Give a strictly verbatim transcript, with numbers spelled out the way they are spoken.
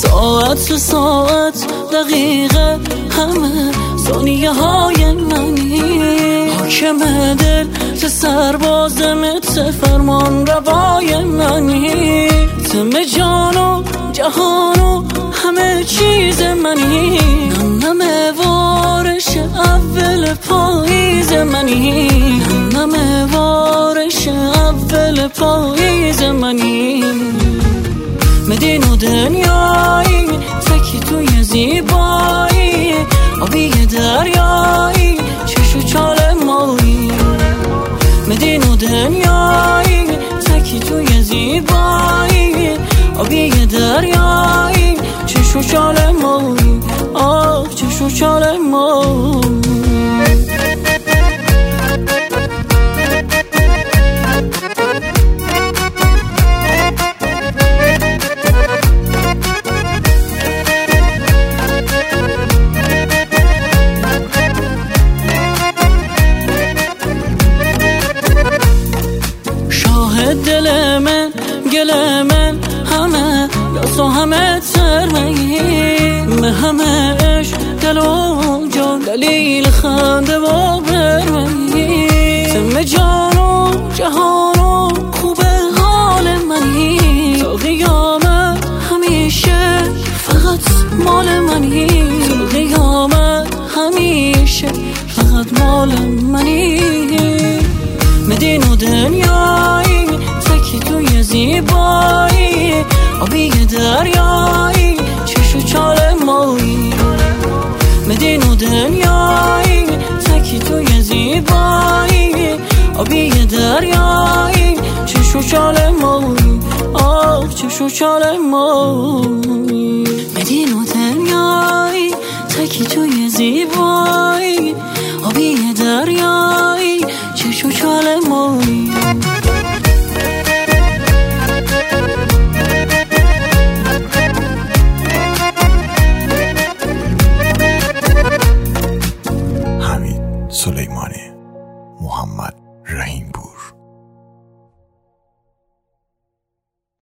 ساعت به ساعت دقیقه همه ثانیه های منی، حاکم دل چه سرباز مثل فرمان روای منی، تم جان و جهان و همه چیز منی، نمه وارش اول پاییز منی، نمه وارش اول پاییز منی. مدین و دنیایی تکی توی زیبایی، آبی دریایی چشو چال مایی. مدین و دنیایی تکی توی زیبایی، آبی دریایی چشو چال مایی، آه چشو چال مایی. دل من گل من همه لاسو همه ترمهی، به همه عشق دل و جان دلیل خنده و برمهی، تم جان و جهان و خوب حال منی، تا قیامت همیشه فقط مال منی، تا قیامت همیشه فقط مال منی. مدین و دنیایی تکی توی زیبایی، آبی دریایی چشو چال مایی. مدین و دنیایی تکی توی زیبایی، آبی دریایی چشو چال مایی، آه چشو چال مایی. مدین و دنیایی تکی توی زیبایی،